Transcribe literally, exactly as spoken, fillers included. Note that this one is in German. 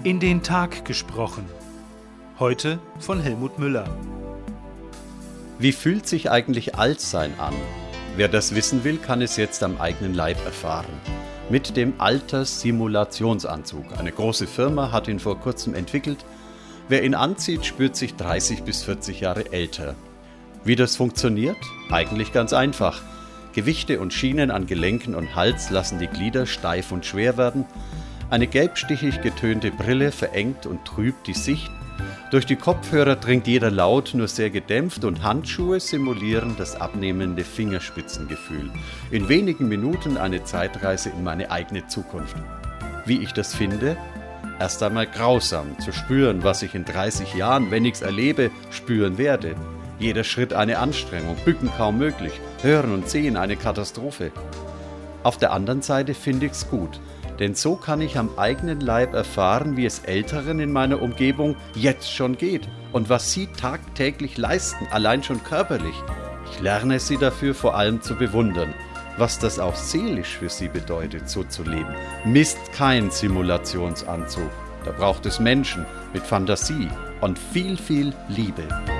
In den Tag gesprochen. Heute von Helmut Müller. Wie fühlt sich eigentlich Altsein an? Wer das wissen will, kann es jetzt am eigenen Leib erfahren. Mit dem Alterssimulationsanzug. Eine große Firma hat ihn vor kurzem entwickelt. Wer ihn anzieht, spürt sich dreißig bis vierzig Jahre älter. Wie das funktioniert? Eigentlich ganz einfach. Gewichte und Schienen an Gelenken und Hals lassen die Glieder steif und schwer werden. Eine gelbstichig getönte Brille verengt und trübt die Sicht. Durch die Kopfhörer dringt jeder Laut nur sehr gedämpft und Handschuhe simulieren das abnehmende Fingerspitzengefühl. In wenigen Minuten eine Zeitreise in meine eigene Zukunft. Wie ich das finde? Erst einmal grausam, zu spüren, was ich in dreißig Jahren, wenn ich's erlebe, spüren werde. Jeder Schritt eine Anstrengung, Bücken kaum möglich, Hören und Sehen eine Katastrophe. Auf der anderen Seite finde ich's gut. Denn so kann ich am eigenen Leib erfahren, wie es Älteren in meiner Umgebung jetzt schon geht und was sie tagtäglich leisten, allein schon körperlich. Ich lerne sie dafür vor allem zu bewundern, was das auch seelisch für sie bedeutet, so zu leben. Misst kein Simulationsanzug. Da braucht es Menschen mit Fantasie und viel, viel Liebe.